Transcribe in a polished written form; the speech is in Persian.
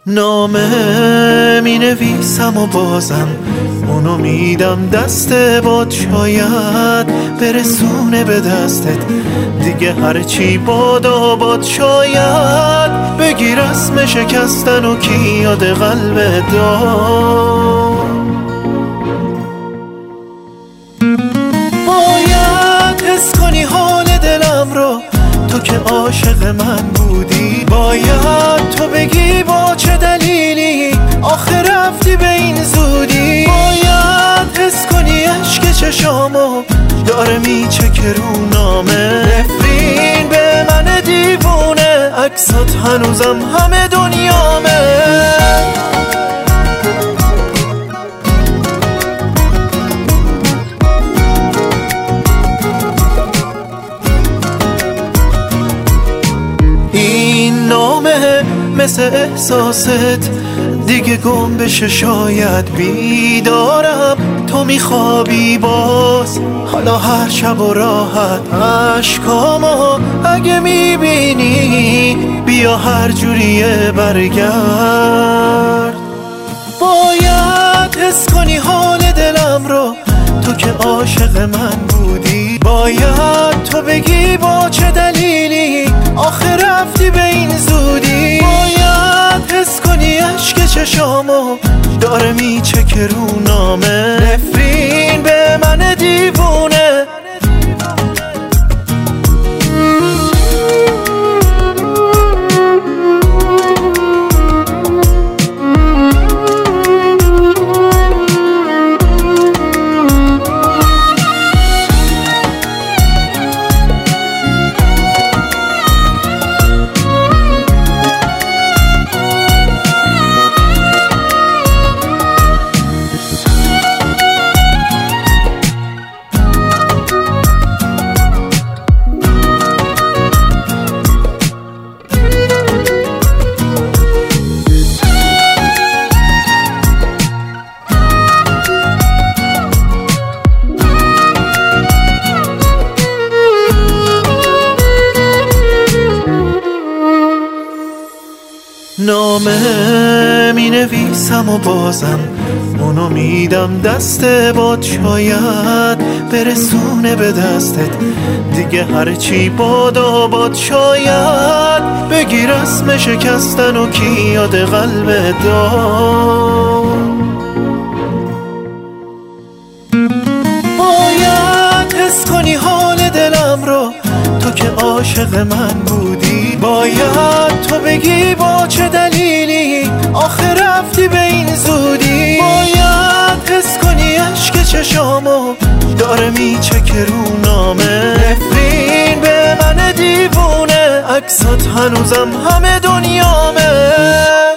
نامه می نویسم و بازم اونو میدم دست باد، شاید برسونه به دستت دیگه هرچی باد آباد. شاید بگیر اسم شکستن و کی یاد قلب دار. باید حس کنی حال دلم رو، تو که عاشق من بودی. باید تو بگی با چه دلیلی آخه رفتی به این زودی. باید حس کنی عشق چشامو داره میچکه رو نامه. نفرین به من دیوونه، عکسات هنوزم همه دنیامه. این نامه مثل احساست دیگه گم بشه، شاید بیدارم تو میخوابی باز. حالا هر شب و راحت عشقامو اگه میبینی بیا هر جوریه برگرد. باید حس کنی حال دلم رو، تو که عاشق من بودی. باید تو بگی با چه دلیلی آخه رفتی به این زودی. باید حس کنی عشق چشامو داره میچکه رو نامه. نفرین به من دیوونه. نامه می نویسم و بازم اونو میدم دست باد، شاید برسونه به دستت دیگه هرچی باد آباد. شاید بگیر اسم شکستن و کی یاد قلب دار. باید حس کنی حال دلم رو، تو که عاشق من بودی. باید تو بگی با چه دلیلی آخه رفتی به این زودی. باید حس کنی عشق چشامو داره میچکه رو نامه. نفرین به من دیوونه، عکسات هنوزم همه دنیامه.